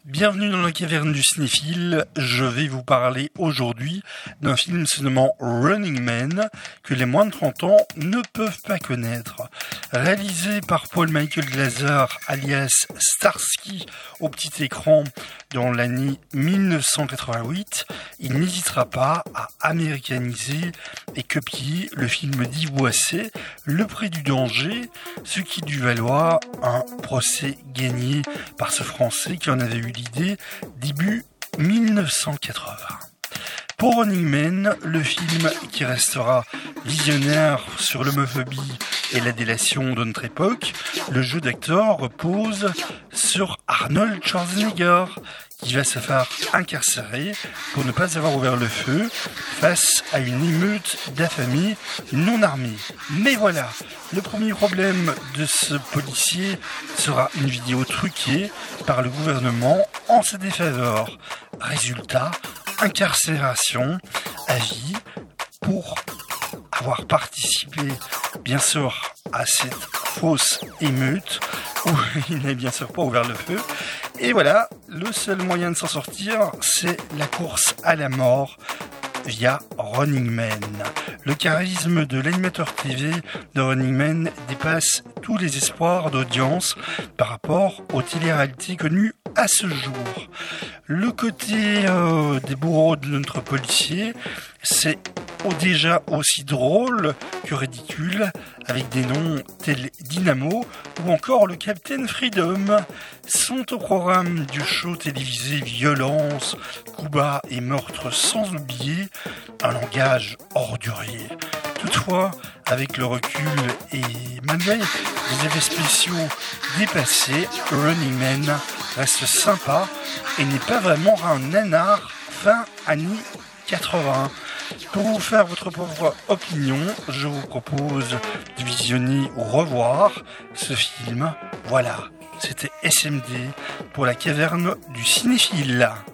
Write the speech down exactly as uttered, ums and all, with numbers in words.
Bienvenue dans la caverne du cinéphile. Je vais vous parler aujourd'hui d'un film se nommant Running Man que les moins de trente ans ne peuvent pas connaître. Réalisé par Paul Michael Glaser alias Starsky au petit écran dans l'année mille neuf cent quatre-vingt-huit, il n'hésitera pas à américaniser et copier le film d'Yves Boisset, Le Prix du danger, ce qui lui valoir un procès gagné par ce Français qui en avait eu l'idée début mille neuf cent quatre-vingts. Pour Running Man, le film qui restera visionnaire sur l'homophobie et la délation de notre époque, le jeu d'acteur repose sur Arnold Schwarzenegger, qui va se faire incarcérer pour ne pas avoir ouvert le feu face à une émeute d'affamés non armés. Mais voilà, le premier problème de ce policier sera une vidéo truquée par le gouvernement en sa défaveur. Résultat, incarcération à vie pour avoir participé, bien sûr, à cette fausse émeute où il n'a bien sûr pas ouvert le feu. Et voilà, le seul moyen de s'en sortir, c'est la course à la mort via Running Man. Le charisme de l'animateur T V de Running Man dépasse tous les espoirs d'audience par rapport aux télé-réalités connues à ce jour. Le côté euh, des bourreaux de notre policier, c'est déjà aussi drôle que ridicule, avec des noms tels Dynamo ou encore le Captain Freedom. Sont au programme du show télévisé violence, coups bas et meurtres, sans oublier un langage ordurier. Toutefois, avec le recul et malgré les effets spéciaux dépassés, Running Man reste sympa et n'est pas vraiment un nanar fin années quatre-vingts. Pour vous faire votre propre opinion, je vous propose de visionner ou revoir ce film. Voilà, c'était S M D pour la caverne du cinéphile.